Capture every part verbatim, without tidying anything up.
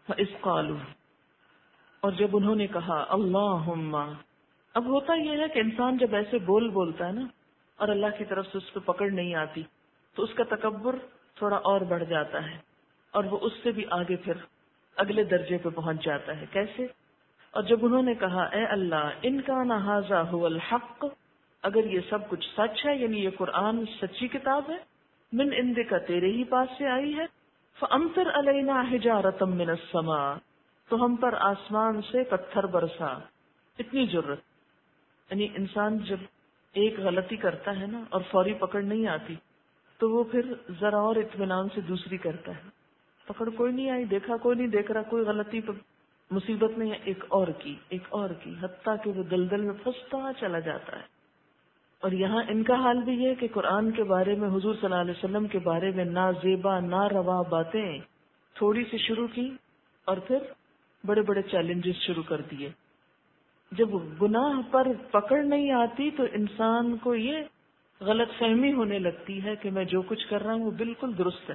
فَإِذْ قَالُوا، اور جب انہوں نے کہا اللہم، اب ہوتا یہ ہے کہ انسان جب ایسے بول بولتا ہے نا اور اللہ کی طرف سے اس پہ پکڑ نہیں آتی تو اس کا تکبر تھوڑا اور بڑھ جاتا ہے اور وہ اس سے بھی آگے پھر اگلے درجے پہ پہنچ جاتا ہے. کیسے؟ اور جب انہوں نے کہا اے اللہ ان کان ھذا ھو الحق، اگر یہ سب کچھ سچ ہے، یعنی یہ قرآن سچی کتاب ہے، من عندک، تیرے ہی پاس سے آئی ہے، فامطر علینا حجارۃ من السماء، تو ہم پر آسمان سے پتھر برسا. اتنی جرت، یعنی انسان جب ایک غلطی کرتا ہے نا اور فوری پکڑ نہیں آتی تو وہ پھر ذرا اور اطمینان سے دوسری کرتا ہے. پکڑ کوئی نہیں آئی، دیکھا کوئی نہیں دیکھ رہا، کوئی غلطی پہ مصیبت میں ایک اور کی ایک اور کی حتیٰ کہ وہ دلدل میں پھنستا چلا جاتا ہے. اور یہاں ان کا حال بھی ہے کہ قرآن کے بارے میں، حضور صلی اللہ علیہ وسلم کے بارے میں نازیبا ناروا باتیں تھوڑی سی شروع کی اور پھر بڑے بڑے چیلنجز شروع کر دیے. جب گناہ پر پکڑ نہیں آتی تو انسان کو یہ غلط فہمی ہونے لگتی ہے کہ میں جو کچھ کر رہا ہوں وہ بالکل درست ہے،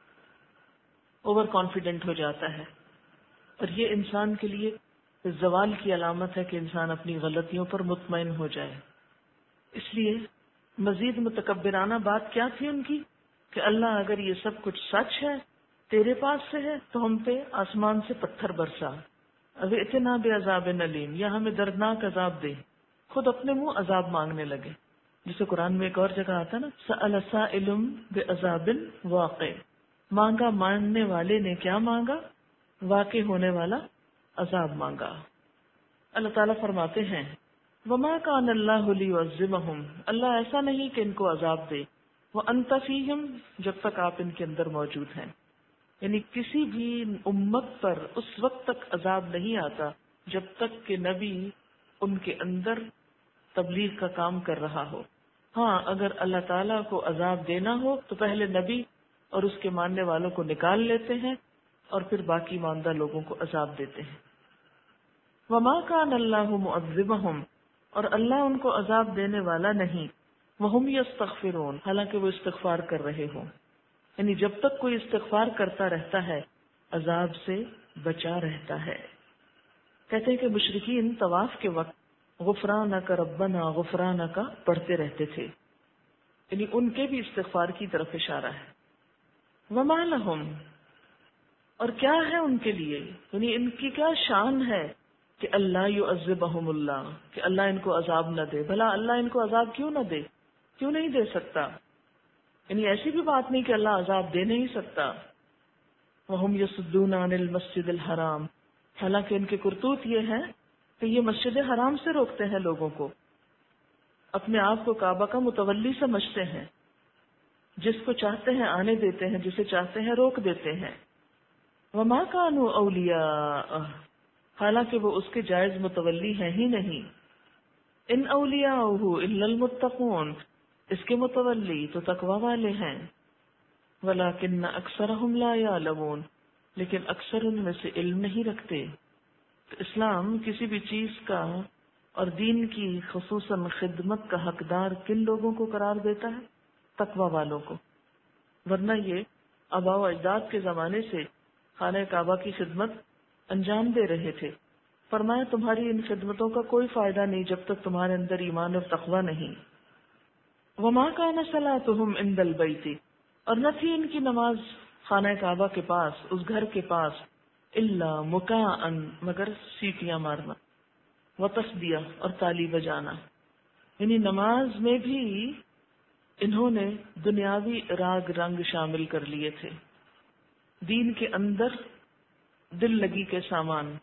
اوور کانفیڈنٹ ہو جاتا ہے. اور یہ انسان کے لیے زوال کی علامت ہے کہ انسان اپنی غلطیوں پر مطمئن ہو جائے. اس لیے مزید متکبرانہ بات کیا تھی ان کی کہ اللہ اگر یہ سب کچھ سچ ہے، تیرے پاس سے ہے، تو ہم پہ آسمان سے پتھر برسا، اب اتنا بے عذاب نلیم، یا ہمیں دردناک عذاب دے. خود اپنے منہ عذاب مانگنے لگے، جسے قرآن میں ایک اور جگہ آتا نا سأل سائل بعذاب واقع، مانگا مانگنے والے نے کیا مانگا؟ واقع ہونے والا عذاب مانگا. اللہ تعالیٰ فرماتے ہیں وما کان اللہ لیعذبہم، اللہ ایسا نہیں کہ ان کو عذاب دے، وانت فیہم، جب تک آپ ان کے اندر موجود ہیں. یعنی کسی بھی امت پر اس وقت تک عذاب نہیں آتا جب تک کہ نبی ان کے اندر تبلیغ کا کام کر رہا ہو. ہاں اگر اللہ تعالیٰ کو عذاب دینا ہو تو پہلے نبی اور اس کے ماننے والوں کو نکال لیتے ہیں اور پھر باقی ماندہ لوگوں کو عذاب دیتے ہیں. وما کان اللہ معذبہم، اور اللہ ان کو عذاب دینے والا نہیں، وہم یستغفرون، حالانکہ وہ استغفار کر رہے ہوں. یعنی جب تک کوئی استغفار کرتا رہتا ہے عذاب سے بچا رہتا ہے. کہتے ہیں کہ مشرکین طواف کے وقت غفرانک ربنا غفرانک پڑھتے رہتے تھے، یعنی ان کے بھی استغفار کی طرف اشارہ ہے. وما لہم، اور کیا ہے ان کے لیے، یعنی ان کی کیا شان ہے کہ اللہ یعذبہم اللہ، کہ اللہ ان کو عذاب نہ دے. بھلا اللہ ان کو عذاب کیوں نہ دے، کیوں نہیں دے سکتا؟ یعنی ایسی بھی بات نہیں کہ اللہ عذاب دے نہیں سکتا. وہم یصدون عن المسجد الحرام، حالانکہ ان کے کرتوت یہ ہے کہ یہ مسجد حرام سے روکتے ہیں لوگوں کو، اپنے آپ کو کعبہ کا متولی سمجھتے ہیں، جس کو چاہتے ہیں آنے دیتے ہیں، جسے چاہتے ہیں روک دیتے ہیں. وما کانوا اولیاء، حالانکہ وہ اس کے جائز متولی ہیں ہی نہیں. ان اولیاءہ الا المتقون، اس کے متولی تو تقوی والے ہیں. ولیکن اکثرہم لا یعلمون، لیکن اکثر ان میں سے علم نہیں رکھتے. تو اسلام کسی بھی چیز کا اور دین کی خصوصاً خدمت کا حقدار کن لوگوں کو قرار دیتا ہے؟ تقوی والوں کو. ورنہ یہ آباء و اجداد کے زمانے سے خانہ کعبہ کی خدمت انجام دے رہے تھے. فرمایا تمہاری ان خدمتوں کا کوئی فائدہ نہیں جب تک تمہارے اندر ایمان اور تقوی نہیں. وما کان صلاتهم عند البیت، اور نہ تھی ان کی نماز خانہ کعبہ کے پاس، اس گھر کے پاس، الا مکاء، مگر سیٹیاں مارنا، وتصدیہ، اور تالی بجانا. یعنی نماز میں بھی انہوں نے دنیاوی راگ رنگ شامل کر لیے تھے، دین کے اندر دل لگی کے سامان.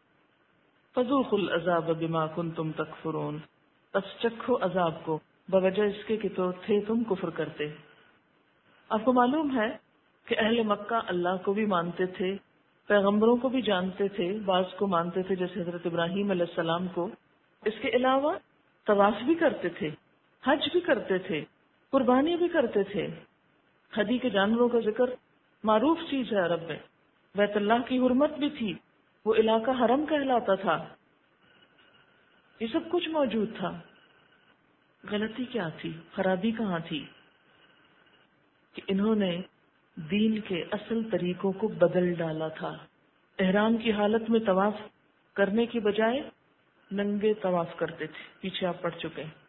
فذوقوا العذاب بما کنتم تکفرون، پس چکھو عذاب کو بوجہ اس کے کہ تو تھے تم کفر کرتے. آپ کو معلوم ہے کہ اہل مکہ اللہ کو بھی مانتے تھے، پیغمبروں کو بھی جانتے تھے، بعض کو مانتے تھے جیسے حضرت ابراہیم علیہ السلام کو. اس کے علاوہ طواف بھی کرتے تھے، حج بھی کرتے تھے، قربانی بھی کرتے تھے. حدی کے جانوروں کا ذکر معروف چیز ہے عرب میں. بیت اللہ کی حرمت بھی تھی، وہ علاقہ حرم کہلاتا تھا. یہ سب کچھ موجود تھا. غلطی کیا تھی، خرابی کہاں تھی؟ کہ انہوں نے دین کے اصل طریقوں کو بدل ڈالا تھا. احرام کی حالت میں طواف کرنے کی بجائے ننگے طواف کرتے تھے، پیچھے آپ پڑھ چکے ہیں.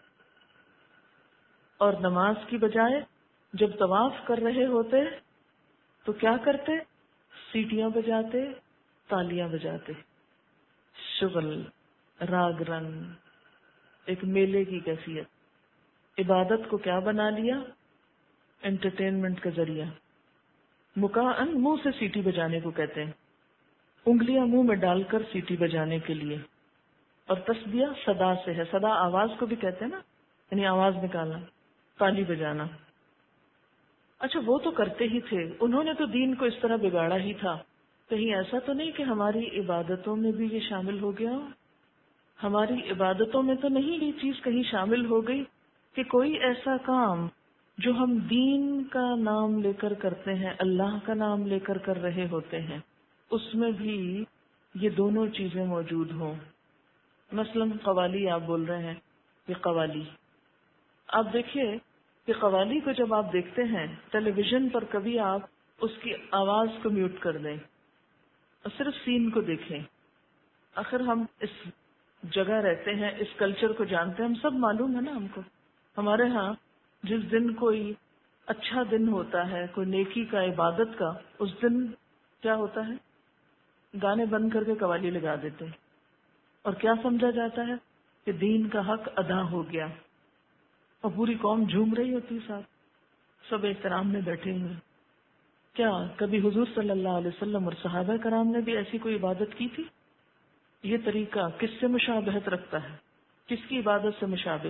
اور نماز کی بجائے جب طواف کر رہے ہوتے تو کیا کرتے؟ سیٹیاں بجاتے، تالیاں بجاتے. شغل، راگ رنگ، ایک میلے کی کیفیت. عبادت کو کیا بنا لیا؟ انٹرٹینمنٹ کا ذریعہ. مکان منہ سے سیٹی بجانے کو کہتے ہیں، انگلیاں منہ میں ڈال کر سیٹی بجانے کے لیے. اور تسبیح صدا سے ہے، صدا آواز کو بھی کہتے ہیں نا، یعنی آواز نکالنا، تالی بجانا. اچھا وہ تو کرتے ہی تھے، انہوں نے تو دین کو اس طرح بگاڑا ہی تھا. کہیں ایسا تو نہیں کہ ہماری عبادتوں میں بھی یہ شامل ہو گیا؟ ہماری عبادتوں میں تو نہیں یہ چیز کہیں شامل ہو گئی کہ کوئی ایسا کام جو ہم دین کا نام لے کر کرتے ہیں، اللہ کا نام لے کر کر رہے ہوتے ہیں، اس میں بھی یہ دونوں چیزیں موجود ہوں. مثلا قوالی آپ بول رہے ہیں، یہ قوالی آپ دیکھیے کہ قوالی کو جب آپ دیکھتے ہیں ٹیلی ویژن پر، کبھی آپ اس کی آواز کو میوٹ کر دیں اور صرف سین کو دیکھیں. آخر ہم اس جگہ رہتے ہیں، اس کلچر کو جانتے ہیں، ہم سب معلوم ہے نا ہم کو. ہمارے ہاں جس دن کوئی اچھا دن ہوتا ہے، کوئی نیکی کا، عبادت کا، اس دن کیا ہوتا ہے؟ گانے بند کر کے قوالی لگا دیتے ہیں. اور کیا سمجھا جاتا ہے کہ دین کا حق ادا ہو گیا، اور پوری قوم جھوم رہی ہوتی ساتھ، سب احترام میں بیٹھے ہوئے. کیا کبھی حضور صلی اللہ علیہ وسلم اور صحابہ کرام نے بھی ایسی کوئی عبادت کی تھی؟ یہ طریقہ کس سے مشابہت رکھتا ہے؟ کس کی عبادت سے مشابہ؟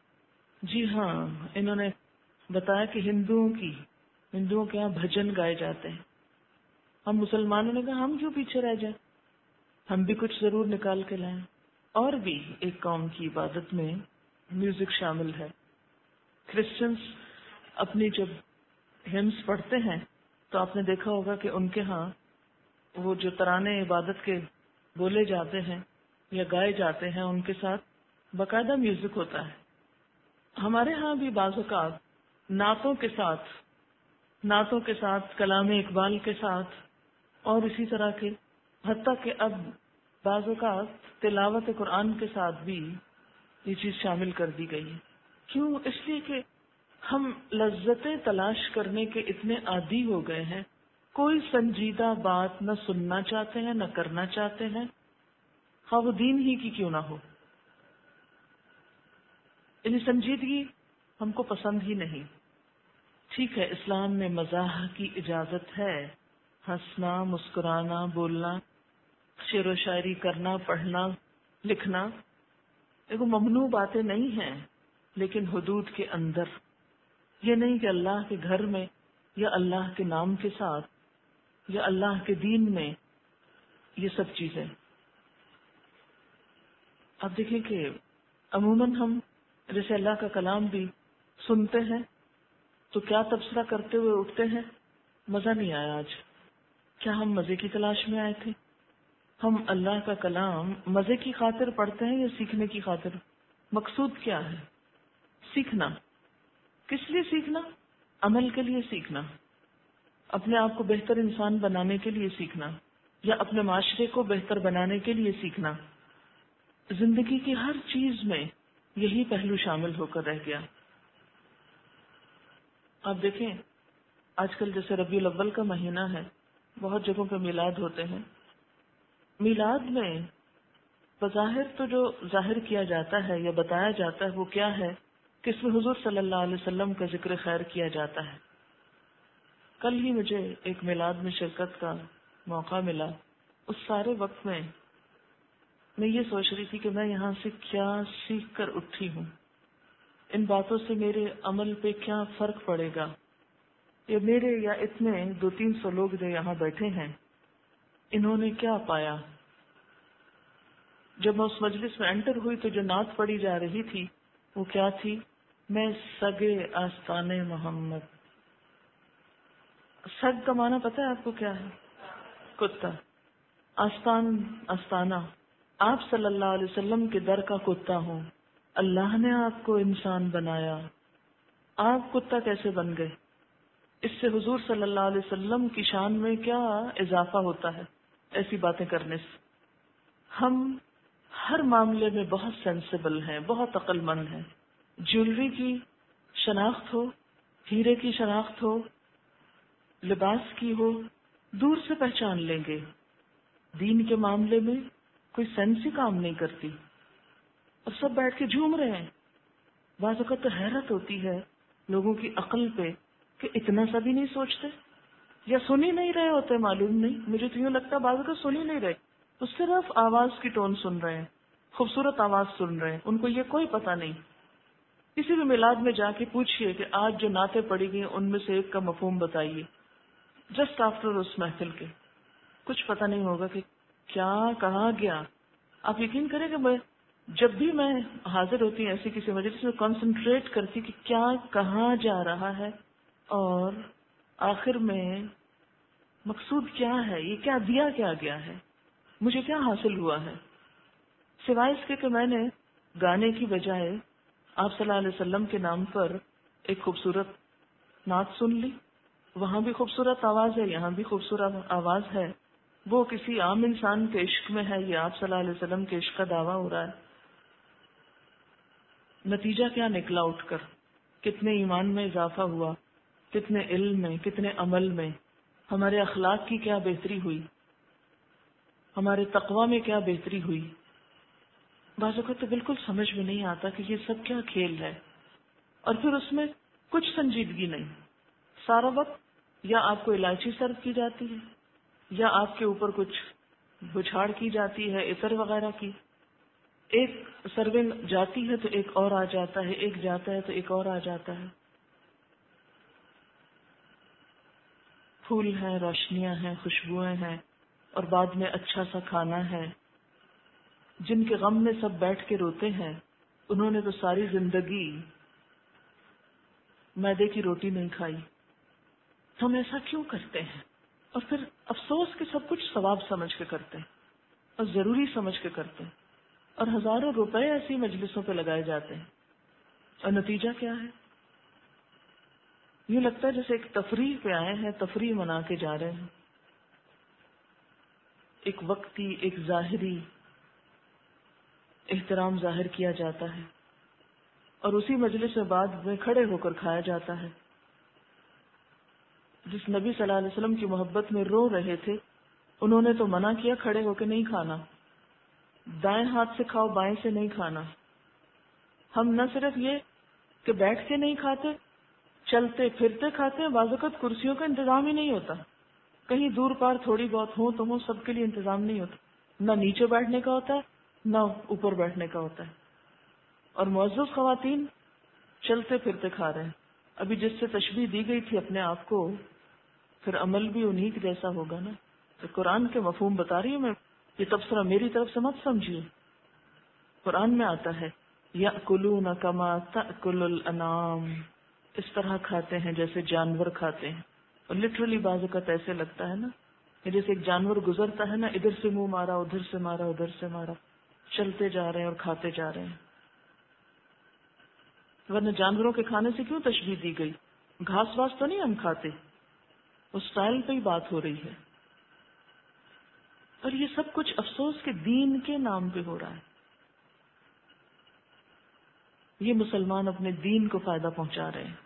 جی ہاں، انہوں نے بتایا کہ ہندوؤں کی ہندوؤں کے یہاں بھجن گائے جاتے ہیں. ہم مسلمانوں نے کہا ہم کیوں پیچھے رہ جائیں، ہم بھی کچھ ضرور نکال کے لائیں. اور بھی ایک قوم کی عبادت میں میوزک شامل ہے. کرسچنز اپنی جب ہمس پڑھتے ہیں تو آپ نے دیکھا ہوگا کہ ان کے ہاں وہ جو ترانے عبادت کے بولے جاتے ہیں یا گائے جاتے ہیں، ان کے ساتھ باقاعدہ میوزک ہوتا ہے. ہمارے ہاں بھی بعض اوقات نعتوں کے ساتھ نعتوں کے ساتھ کلام اقبال کے ساتھ اور اسی طرح کے، حتیٰ کہ اب بعض اوقات تلاوت قرآن کے ساتھ بھی یہ چیز شامل کر دی گئی ہے. کیوں؟ اس لیے کہ ہم لذتیں تلاش کرنے کے اتنے عادی ہو گئے ہیں، کوئی سنجیدہ بات نہ سننا چاہتے ہیں نہ کرنا چاہتے ہیں، خواہ وہ دین ہی کی کیوں نہ ہو. یعنی سنجیدگی ہم کو پسند ہی نہیں. ٹھیک ہے، اسلام میں مزاح کی اجازت ہے، ہنسنا، مسکرانا، بولنا، شعر و شاعری کرنا، پڑھنا، لکھنا، دیکھو ممنوع باتیں نہیں ہیں، لیکن حدود کے اندر. یہ نہیں کہ اللہ کے گھر میں یا اللہ کے نام کے ساتھ یا اللہ کے دین میں یہ سب چیزیں. آپ دیکھیں کہ عموماً ہم جیسے اللہ کا کلام بھی سنتے ہیں تو کیا تبصرہ کرتے ہوئے اٹھتے ہیں؟ مزہ نہیں آیا آج. کیا ہم مزے کی تلاش میں آئے تھے؟ ہم اللہ کا کلام مزے کی خاطر پڑھتے ہیں یا سیکھنے کی خاطر؟ مقصود کیا ہے؟ سیکھنا. کس لیے سیکھنا؟ عمل کے لیے سیکھنا، اپنے آپ کو بہتر انسان بنانے کے لیے سیکھنا، یا اپنے معاشرے کو بہتر بنانے کے لیے سیکھنا. زندگی کی ہر چیز میں یہی پہلو شامل ہو کر رہ گیا. آپ دیکھیں آج کل جیسے ربیع الاول کا مہینہ ہے، بہت جگہوں پہ میلاد ہوتے ہیں. میلاد میں بظاہر تو جو ظاہر کیا جاتا ہے یا بتایا جاتا ہے وہ کیا ہے کہ اس میں حضور صلی اللہ علیہ وسلم کا ذکر خیر کیا جاتا ہے. کل ہی مجھے ایک میلاد میں شرکت کا موقع ملا. اس سارے وقت میں میں یہ سوچ رہی تھی کہ میں یہاں سے کیا سیکھ کر اٹھی ہوں، ان باتوں سے میرے عمل پہ کیا فرق پڑے گا، یا میرے یا اتنے دو تین سو لوگ جو یہاں بیٹھے ہیں انہوں نے کیا پایا. جب میں اس مجلس میں انٹر ہوئی تو جو نعت پڑھی جا رہی تھی وہ کیا تھی؟ میں سگے آستانے محمد. سگ کا معنی پتہ ہے آپ کو کیا ہے؟ کتا. آستان، آستانہ. آپ صلی اللہ علیہ وسلم کے در کا کتا ہوں. اللہ نے آپ کو انسان بنایا، آپ کتا کیسے بن گئے؟ اس سے حضور صلی اللہ علیہ وسلم کی شان میں کیا اضافہ ہوتا ہے؟ ایسی باتیں کرنے سے. ہم ہر معاملے میں بہت سینسیبل ہیں، بہت عقل مند ہیں. جیولری کی شناخت ہو، ہیرے کی شناخت ہو، لباس کی ہو، دور سے پہچان لیں گے. دین کے معاملے میں کوئی سینس ہی کام نہیں کرتی اور سب بیٹھ کے جھوم رہے ہیں. بعض اوقات تو حیرت ہوتی ہے لوگوں کی عقل پہ کہ اتنا سا بھی نہیں سوچتے یا سن ہی نہیں رہے ہوتے. معلوم نہیں، مجھے تو یوں لگتا ہے بعض اوقات سن ہی نہیں رہے، تو صرف آواز کی ٹون سن رہے ہیں، خوبصورت آواز سن رہے ہیں، ان کو یہ کوئی پتہ نہیں. کسی بھی میلاد میں جا کے پوچھئے کہ آج جو نعتیں پڑھی گئی ان میں سے ایک کا مفہوم بتائیے، جسٹ آفٹر اس محفل کے کچھ پتہ نہیں ہوگا کہ کیا کہا گیا. آپ یقین کریں کہ میں جب بھی میں حاضر ہوتی ہوں ایسی کسی مجلس میں کنسنٹریٹ کرتی کہ کیا کہا جا رہا ہے اور آخر میں مقصود کیا ہے، یہ کیا دیا کیا گیا ہے، مجھے کیا حاصل ہوا ہے. سوائے اس کے کہ میں نے گانے کی بجائے آپ صلی اللہ علیہ وسلم کے نام پر ایک خوبصورت نعت سن لی. وہاں بھی خوبصورت آواز ہے، یہاں بھی خوبصورت آواز ہے. وہ کسی عام انسان کے عشق میں ہے، یہ آپ صلی اللہ علیہ وسلم کے عشق کا دعویٰ ہو رہا ہے. نتیجہ کیا نکلا اٹھ کر؟ کتنے ایمان میں اضافہ ہوا، کتنے علم میں، کتنے عمل میں، ہمارے اخلاق کی کیا بہتری ہوئی، ہمارے تقوی میں کیا بہتری ہوئی. بعض اوقات تو بالکل سمجھ میں نہیں آتا کہ یہ سب کیا کھیل ہے. اور پھر اس میں کچھ سنجیدگی نہیں. سارا وقت یا آپ کو الائچی سرو کی جاتی ہے یا آپ کے اوپر کچھ بچھاڑ کی جاتی ہے عطر وغیرہ کی. ایک سرونگ جاتی ہے تو ایک اور آ جاتا ہے، ایک جاتا ہے تو ایک اور آ جاتا ہے. پھول ہیں، روشنیاں ہیں، خوشبوئیں ہیں، اور بعد میں اچھا سا کھانا ہے. جن کے غم میں سب بیٹھ کے روتے ہیں انہوں نے تو ساری زندگی میدے کی روٹی نہیں کھائی. ہم ایسا کیوں کرتے ہیں؟ اور پھر افسوس کہ سب کچھ ثواب سمجھ کے کرتے ہیں اور ضروری سمجھ کے کرتے ہیں، اور ہزاروں روپے ایسی مجلسوں پہ لگائے جاتے ہیں، اور نتیجہ کیا ہے؟ یوں لگتا ہے جیسے ایک تفریح پہ آئے ہیں، تفریح منا کے جا رہے ہیں. ایک وقتی، ایک ظاہری احترام ظاہر کیا جاتا ہے اور اسی مجلس میں بعد میں کھڑے ہو کر کھایا جاتا ہے. جس نبی صلی اللہ علیہ وسلم کی محبت میں رو رہے تھے انہوں نے تو منع کیا کھڑے ہو کے نہیں کھانا، دائیں ہاتھ سے کھاؤ، بائیں سے نہیں کھانا. ہم نہ صرف یہ کہ بیٹھ کے نہیں کھاتے، چلتے پھرتے کھاتے ہیں. بعض اوقات کرسیوں کا انتظام ہی نہیں ہوتا، کہیں دور پار تھوڑی بہت ہوں تو ہوں، سب کے لیے انتظام نہیں ہوتا. نہ نیچے بیٹھنے کا ہوتا ہے نہ اوپر بیٹھنے کا ہوتا ہے. اور معزز خواتین چلتے پھرتے کھا رہے ہیں. ابھی جس سے تشبیہ دی گئی تھی اپنے آپ کو، پھر عمل بھی انہی کے جیسا ہوگا نا. تو قرآن کے مفہوم بتا رہی ہوں میں، یہ تبصرہ میری طرف سے مت سمجھیے. قرآن میں آتا ہے یأکلون کما تأکل الانعام، اس طرح کھاتے ہیں جیسے جانور کھاتے ہیں. اور لٹرلی بعض اوقات ایسے لگتا ہے نا کہ جیسے ایک جانور گزرتا ہے نا، ادھر سے منہ مارا، ادھر سے مارا، ادھر سے مارا، چلتے جا رہے ہیں اور کھاتے جا رہے ہیں. ورنہ جانوروں کے کھانے سے کیوں تشبیہ دی گئی؟ گھاس واس تو نہیں ہم کھاتے، اس سٹائل پہ ہی بات ہو رہی ہے. اور یہ سب کچھ افسوس کے دین کے نام پہ ہو رہا ہے. یہ مسلمان اپنے دین کو فائدہ پہنچا رہے ہیں.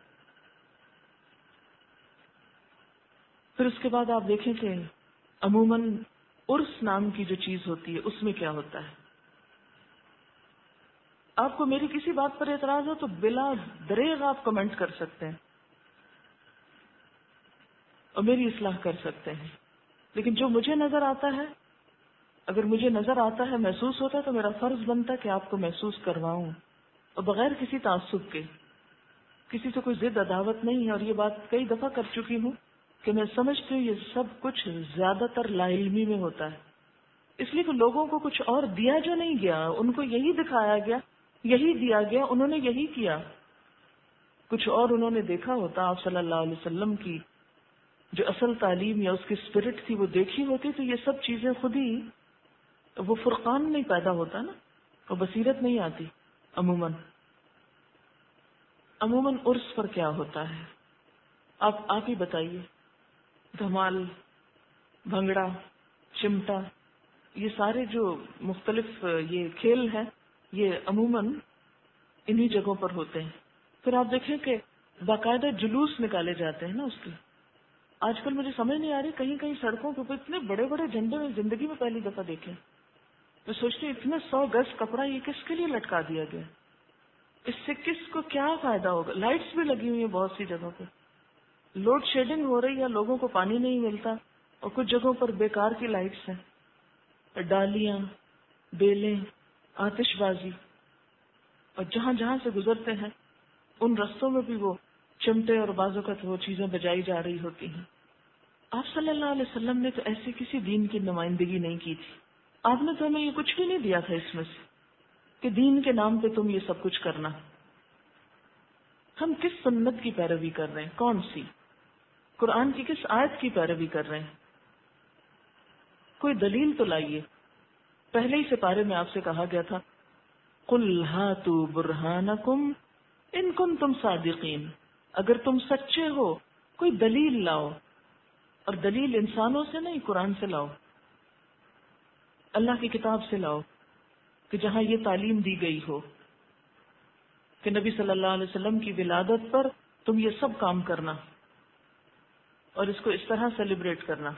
پھر اس کے بعد آپ دیکھیں کہ عموماً عرس نام کی جو چیز ہوتی ہے اس میں کیا ہوتا ہے. آپ کو میری کسی بات پر اعتراض ہو تو بلا دریغ آپ کمنٹ کر سکتے ہیں اور میری اصلاح کر سکتے ہیں. لیکن جو مجھے نظر آتا ہے، اگر مجھے نظر آتا ہے، محسوس ہوتا ہے، تو میرا فرض بنتا ہے کہ آپ کو محسوس کرواؤں، اور بغیر کسی تعصب کے. کسی سے کوئی ضد عداوت نہیں ہے، اور یہ بات کئی دفعہ کر چکی ہوں کہ میں سمجھتی ہوں یہ سب کچھ زیادہ تر لا علمی میں ہوتا ہے. اس لیے کہ لوگوں کو کچھ اور دیا جو نہیں گیا، ان کو یہی دکھایا گیا، یہی دیا گیا، انہوں نے یہی کیا. کچھ اور انہوں نے دیکھا ہوتا، آپ صلی اللہ علیہ وسلم کی جو اصل تعلیم یا اس کی اسپرٹ تھی وہ دیکھی ہوتی، تو یہ سب چیزیں خود ہی، وہ فرقان نہیں پیدا ہوتا نا، وہ بصیرت نہیں آتی. عموماً عموماً عرس پر کیا ہوتا ہے آپ آپ ہی بتائیے. دھمال، بھنگڑا، چمٹا، یہ سارے جو مختلف یہ کھیل ہیں یہ عموماً انہی جگہوں پر ہوتے ہیں. پھر آپ دیکھیں کہ باقاعدہ جلوس نکالے جاتے ہیں نا اس کے. آج کل مجھے سمجھ نہیں آ رہی، کہیں کہیں سڑکوں کے اوپر اتنے بڑے بڑے جھنڈے میں زندگی میں پہلی دفعہ دیکھے. میں سوچتی ہوں اتنے سو گز کپڑا یہ کس کے لیے لٹکا دیا گیا، اس سے کس کو کیا فائدہ ہوگا. لائٹس بھی لگی ہوئی ہیں بہت سی جگہوں پہ، لوڈ شیڈنگ ہو رہی ہے، لوگوں کو پانی نہیں ملتا، اور کچھ جگہوں پر بیکار کی لائٹس ہیں. ڈالیاں، بیلیں، آتش بازی، اور جہاں جہاں سے گزرتے ہیں ان رستوں میں بھی وہ چمٹے اور بازوں کا وہ چیزیں بجائی جا رہی ہوتی ہیں. آپ صلی اللہ علیہ وسلم نے تو ایسی کسی دین کی نمائندگی نہیں کی تھی. آپ نے تو ہمیں یہ کچھ بھی نہیں دیا تھا اس میں سے کہ دین کے نام پہ تم یہ سب کچھ کرنا. ہم کس سنت کی پیروی کر رہے ہیں؟ کون سی؟ قرآن کی کس آیت کی پیروی کر رہے ہیں؟ کوئی دلیل تو لائیے. پہلے ہی سپارے میں آپ سے کہا گیا تھا قُلْ هَاتُوا بُرْهَانَكُمْ إِن كُنتُمْ صَادِقِينَ، اگر تم سچے ہو کوئی دلیل لاؤ. اور دلیل انسانوں سے نہیں، قرآن سے لاؤ، اللہ کی کتاب سے لاؤ، کہ جہاں یہ تعلیم دی گئی ہو کہ نبی صلی اللہ علیہ وسلم کی ولادت پر تم یہ سب کام کرنا اور اس کو اس طرح سیلیبریٹ کرنا.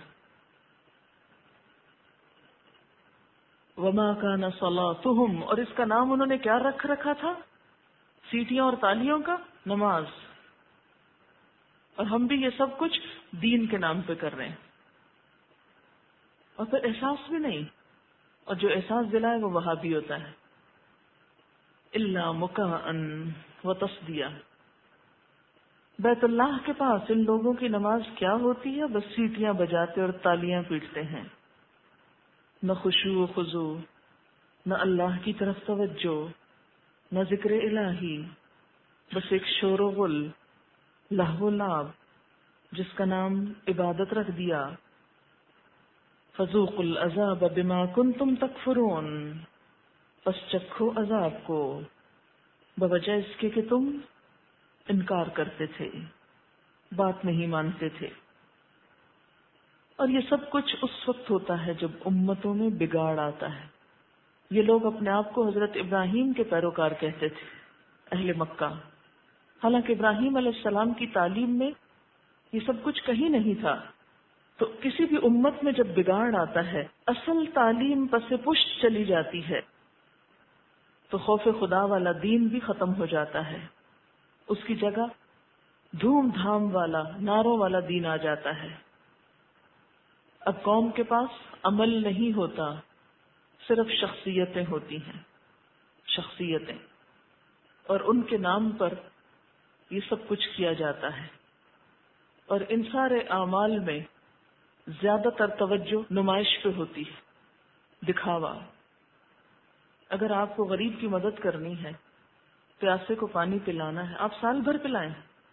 وما کان صلاتہم، اور اس کا نام انہوں نے کیا رکھ رکھا تھا؟ سیٹیاں اور تالیوں کا؟ نماز. اور ہم بھی یہ سب کچھ دین کے نام پہ کر رہے ہیں، اور پھر احساس بھی نہیں. اور جو احساس دلائے وہ وہاں بھی ہوتا ہے. الا مکاء و تصدیہ. بیت اللہ کے پاس ان لوگوں کی نماز کیا ہوتی ہے؟ بس سیٹیاں بجاتے اور تالیاں پیٹتے ہیں. نہ خشوع و خضوع، نہ اللہ کی طرف توجہ، نہ ذکر الہی، بس ایک شور و غل، لہو و لعب، جس کا نام عبادت رکھ دیا. فذوقوا العذاب بما کنتم تکفرون، پس چکھو عذاب کو بوجہ اس کے کہ تم انکار کرتے تھے، بات نہیں مانتے تھے. اور یہ سب کچھ اس وقت ہوتا ہے جب امتوں میں بگاڑ آتا ہے. یہ لوگ اپنے آپ کو حضرت ابراہیم کے پیروکار کہتے تھے، اہل مکہ، حالانکہ ابراہیم علیہ السلام کی تعلیم میں یہ سب کچھ کہیں نہیں تھا. تو کسی بھی امت میں جب بگاڑ آتا ہے، اصل تعلیم پس پشت چلی جاتی ہے، تو خوف خدا والا دین بھی ختم ہو جاتا ہے. اس کی جگہ دھوم دھام والا، نعروں والا دین آ جاتا ہے. اب قوم کے پاس عمل نہیں ہوتا، صرف شخصیتیں ہوتی ہیں، شخصیتیں، اور ان کے نام پر یہ سب کچھ کیا جاتا ہے. اور ان سارے اعمال میں زیادہ تر توجہ نمائش پہ ہوتی ہے، دکھاوا. اگر آپ کو غریب کی مدد کرنی ہے، پیاسے کو پانی پلانا ہے، آپ سال بھر پلائیں،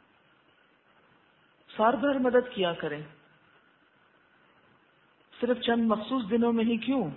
سال بھر مدد کیا کریں، صرف چند مخصوص دنوں میں ہی کیوں؟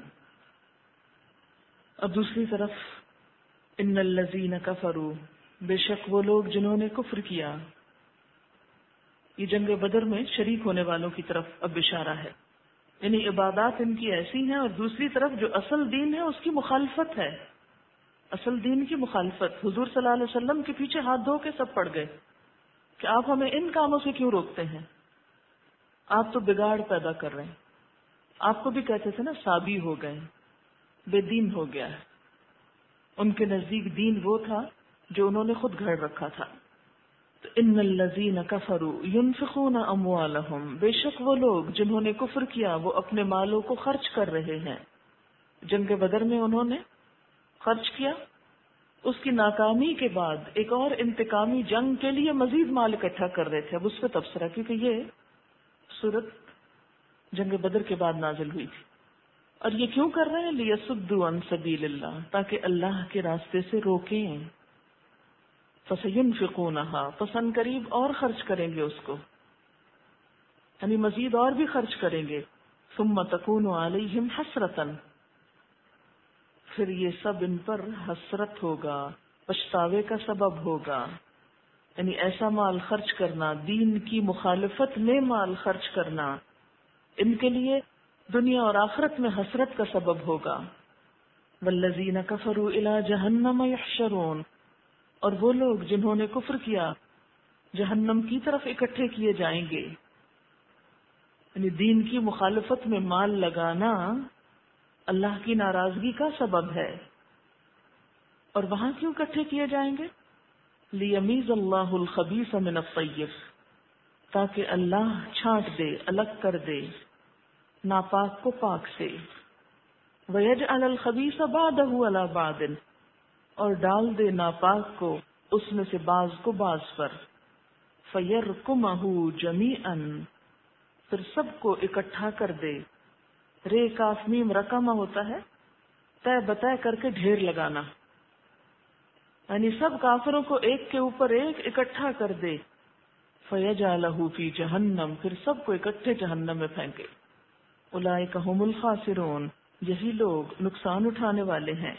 اور دوسری طرف ان الذین کفروا، بے شک وہ لوگ جنہوں نے کفر کیا. یہ جنگ بدر میں شریک ہونے والوں کی طرف اب اشارہ ہے. یعنی عبادات ان کی ایسی ہیں، اور دوسری طرف جو اصل دین ہے اس کی مخالفت ہے. اصل دین کی مخالفت. حضور صلی اللہ علیہ وسلم کے پیچھے ہاتھ دھو کے سب پڑ گئے کہ آپ ہمیں ان کاموں سے کیوں روکتے ہیں؟ آپ تو بگاڑ پیدا کر رہے ہیں. آپ کو بھی کہتے تھے نا سابی ہو گئے، بے دین ہو گیا ہے. ان کے نزدیک دین وہ تھا جو انہوں نے خود گھڑ رکھا تھا. تو ان الذین کفروا ينفقون اموالهم، بے شک وہ لوگ جنہوں نے کفر کیا وہ اپنے مالوں کو خرچ کر رہے ہیں. جنگ بدر میں انہوں نے خرچ کیا، اس کی ناکامی کے بعد ایک اور انتقامی جنگ کے لیے مزید مال اکٹھا کر رہے تھے. اب اس پہ تبصرہ، کیونکہ یہ سورت جنگ بدر کے بعد نازل ہوئی تھی. اور یہ کیوں کر رہے ہیں؟ لیصدوا عن سبیل اللہ، تاکہ اللہ کے راستے سے روکیں. فسینفقونها، پس ان قریب اور خرچ کریں گے اس کو، یعنی مزید اور بھی خرچ کریں گے. ثم تکون علیہم حسرتا، پھر یہ سب ان پر حسرت ہوگا، پچھتاوے کا سبب ہوگا. یعنی ایسا مال خرچ کرنا، دین کی مخالفت میں مال خرچ کرنا، ان کے لیے دنیا اور آخرت میں حسرت کا سبب ہوگا. والذین کفروا الی جہنم یحشرون، اور وہ لوگ جنہوں نے کفر کیا جہنم کی طرف اکٹھے کیے جائیں گے. یعنی دین کی مخالفت میں مال لگانا اللہ کی ناراضگی کا سبب ہے. اور وہاں کیوں اکٹھے کیے جائیں گے؟ لیمیز اللہ الخبیث من الطیب، تاکہ اللہ چھانٹ دے، الگ کر دے ناپاک کو پاک سے. وَيَجْعَلَ الْخَبِيثَ بَعْضَهُ عَلَى بَعْضٍ، اور ڈال دے ناپاک کو اس میں سے بعض کو بعض پر. فَيَرْكُمَهُ جَمِيعًا، پھر سب کو اکٹھا کر دے. رے کاف میم رقمہ ہوتا ہے طے بطے کر کے ڈھیر لگانا، یعنی سب کافروں کو ایک کے اوپر ایک اکٹھا کر دے. فَيَجْعَلَهُ فِي جَهَنَّمَ، پھر سب کو اکٹھے جہنم میں پھینکے. اولئک ھم الخاسرون، یہی لوگ نقصان اٹھانے والے ہیں.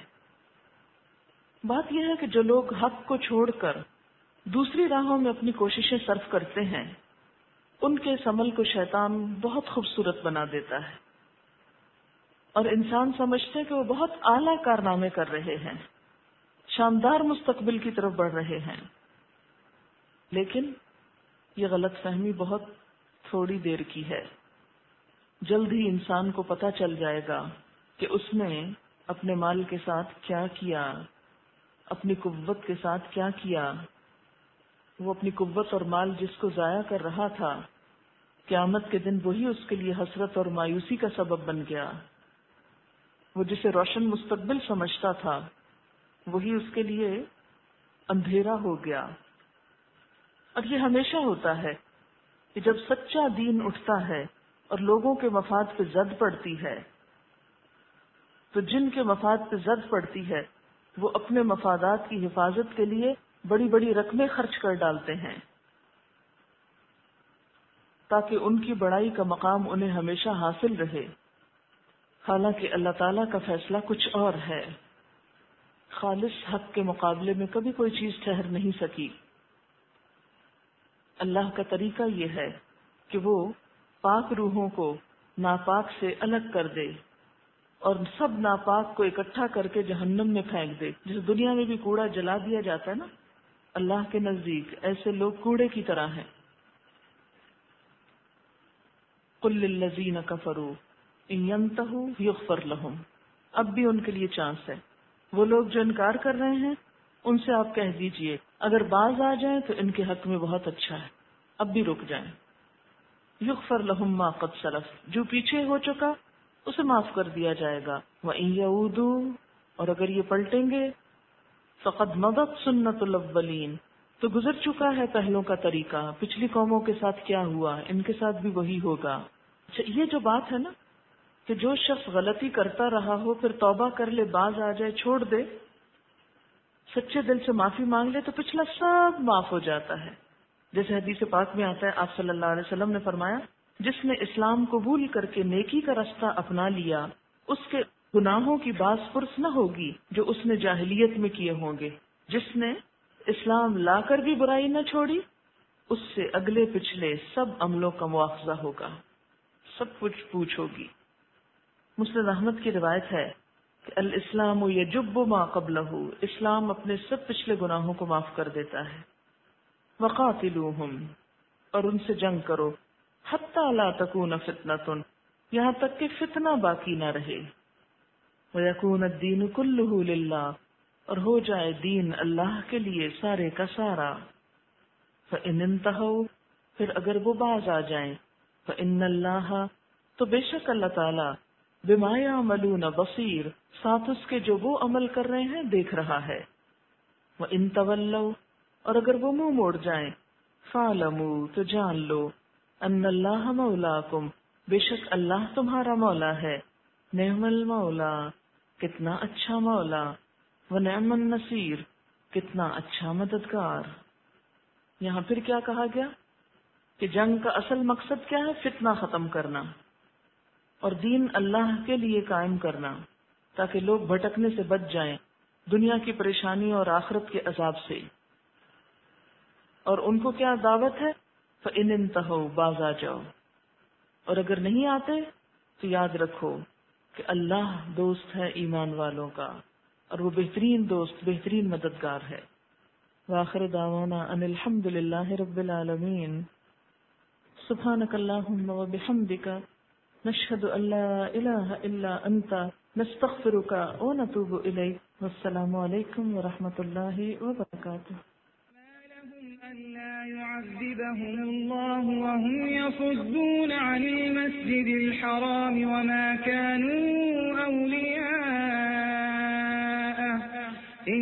بات یہ ہے کہ جو لوگ حق کو چھوڑ کر دوسری راہوں میں اپنی کوششیں صرف کرتے ہیں، ان کے اس عمل کو شیطان بہت خوبصورت بنا دیتا ہے، اور انسان سمجھتے کہ وہ بہت اعلیٰ کارنامے کر رہے ہیں، شاندار مستقبل کی طرف بڑھ رہے ہیں. لیکن یہ غلط فہمی بہت تھوڑی دیر کی ہے. جلد ہی انسان کو پتہ چل جائے گا کہ اس نے اپنے مال کے ساتھ کیا کیا، اپنی قوت کے ساتھ کیا کیا. وہ اپنی قوت اور مال جس کو ضائع کر رہا تھا، قیامت کے دن وہی اس کے لیے حسرت اور مایوسی کا سبب بن گیا. وہ جسے روشن مستقبل سمجھتا تھا وہی اس کے لیے اندھیرا ہو گیا. اور یہ ہمیشہ ہوتا ہے کہ جب سچا دین اٹھتا ہے اور لوگوں کے مفاد پہ زد پڑتی ہے، تو جن کے مفاد پہ زد پڑتی ہے وہ اپنے مفادات کی حفاظت کے لیے بڑی بڑی رقمیں خرچ کر ڈالتے ہیں، تاکہ ان کی بڑائی کا مقام انہیں ہمیشہ حاصل رہے. حالانکہ اللہ تعالیٰ کا فیصلہ کچھ اور ہے. خالص حق کے مقابلے میں کبھی کوئی چیز ٹھہر نہیں سکی. اللہ کا طریقہ یہ ہے کہ وہ پاک روحوں کو ناپاک سے الگ کر دے اور سب ناپاک کو اکٹھا کر کے جہنم میں پھینک دے. جس دنیا میں بھی کوڑا جلا دیا جاتا ہے نا، اللہ کے نزدیک ایسے لوگ کوڑے کی طرح ہیں. قُلْ لِلَّذِينَ كَفَرُوا إِن يَنْتَهُوا يُغْفَرْ لَهُمْ، اب بھی ان کے لیے چانس ہے. وہ لوگ جو انکار کر رہے ہیں ان سے آپ کہہ دیجئے اگر باز آ جائیں تو ان کے حق میں بہت اچھا ہے، اب بھی رک جائیں. یغفر لہم ما قد سلف، جو پیچھے ہو چکا اسے معاف کر دیا جائے گا. وَإِن يَعُودُوا، اور اگر یہ پلٹیں گے، فَقَدْ مَضَتْ سُنَّتُ الْأَوَّلِينَ، تو گزر چکا ہے پہلوں کا طریقہ. پچھلی قوموں کے ساتھ کیا ہوا ان کے ساتھ بھی وہی ہوگا. اچھا، یہ جو بات ہے نا کہ جو شخص غلطی کرتا رہا ہو پھر توبہ کر لے، باز آ جائے، چھوڑ دے، سچے دل سے معافی مانگ لے تو پچھلا سب معاف ہو جاتا ہے. جیسے حدیث پاک میں آتا ہے، آپ صلی اللہ علیہ وسلم نے فرمایا، جس نے اسلام قبول کر کے نیکی کا راستہ اپنا لیا اس کے گناہوں کی باز پرس نہ ہوگی جو اس نے جاہلیت میں کیے ہوں گے. جس نے اسلام لا کر بھی برائی نہ چھوڑی اس سے اگلے پچھلے سب عملوں کا مواخذہ ہوگا، سب کچھ پوچھ ہوگی. مسند احمد کی روایت ہے کہ الاسلام یجب ما قبلہ، اسلام اپنے سب پچھلے گناہوں کو معاف کر دیتا ہے. وقاتلوہم، اور ان سے جنگ کرو، حتی لا تکون فتنۃ، یہاں تک کہ فتنہ باقی نہ رہے. ویکون الدین کلہ للہ، اور ہو جائے دین اللہ کے لیے سارے کا سارا. فإن انتہوا، پھر اگر وہ باز آ جائیں، فإن اللہ، تو بے شک اللہ تعالی، بما یعملون بصیر، ساتھ اس کے جو وہ عمل کر رہے ہیں دیکھ رہا ہے. وإن تولوا، اور اگر وہ منہ موڑ جائیں، فاعلموا، تو جان لو، ان اللہ مولاکم، بے شک اللہ تمہارا مولا ہے. نعم المولا، کتنا اچھا مولا. ونعم النصیر، کتنا اچھا مددگار. یہاں پھر کیا کہا گیا کہ جنگ کا اصل مقصد کیا ہے؟ فتنہ ختم کرنا اور دین اللہ کے لیے قائم کرنا، تاکہ لوگ بھٹکنے سے بچ جائیں، دنیا کی پریشانی اور آخرت کے عذاب سے. اور ان کو کیا دعوت ہے؟ فَإِنِ انْتَهَوْا، باز آ جاؤ. اور اگر نہیں آتے तो याद रखो कि अल्लाह दोस्त है ईमान वालों का, और वो बेहतरीन दोस्त, बेहतरीन मददगार है। वाखिर दावाना अनिल हम्दुलिल्लाहि रब्बिल आलमीन। सुब्हानकल्लाहुम्मा व बिहम्दिका नशहदु अल्ला इलाहा इल्ला अंता नस्तगफिरुका व नतूबु इलैक। वस्सलामु अलैकुम व रहमतुल्लाहि व बरकातुहू। ألا يعذبهم الله وهم يصدون عن المسجد الحرام وما كانوا أولياءه إن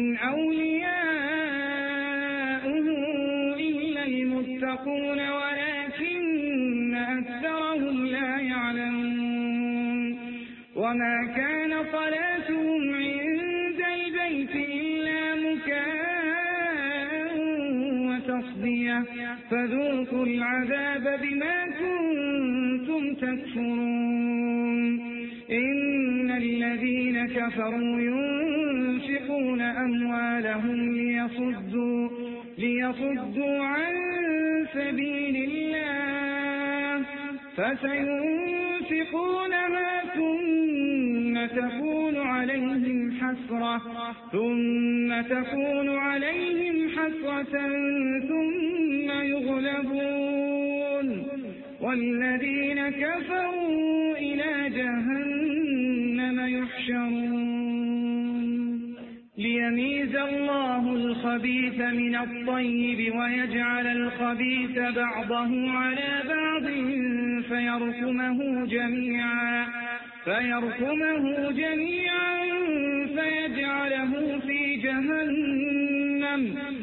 أولياؤه إلا المتقون ولكن أكثرهم لا يعلمون وما كان صلاتهم عند البيت إلا مكاء فذوقوا العذاب بما كنتم تكفرون إن الذين كفروا ينفقون أموالهم ليصدوا, ليصدوا عن سبيل الله فسينفقونها ثم تكون عليهم حسرة ثم تكون عليهم حسرة ثم يغلبون والذين كفروا إلى جهنم يحشرون ليميز الله الخبيث من الطيب ويجعل الخبيث بعضه على بعض فيركمه جميعا فيركمه جميعا فيجعله في جهنم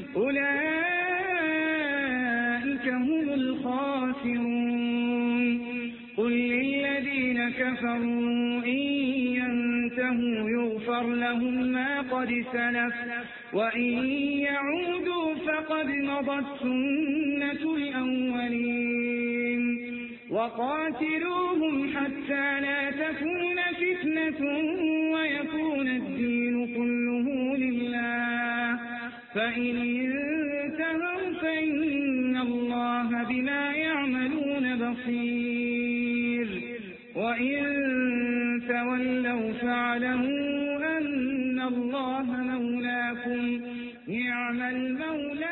أولئك هم الخاسرون قل للذين كفروا إن ينتهوا يغفر لهم ما قد سلف وإن يعودوا فقد مضت سنة الأولين وقاتلوهم حتى لا تكون فتنة ويكون الدين كله لله فإن انتهوا فإن الله بما يعملون بصير وإن تولوا فاعلموا أن الله مولاكم نعم المولى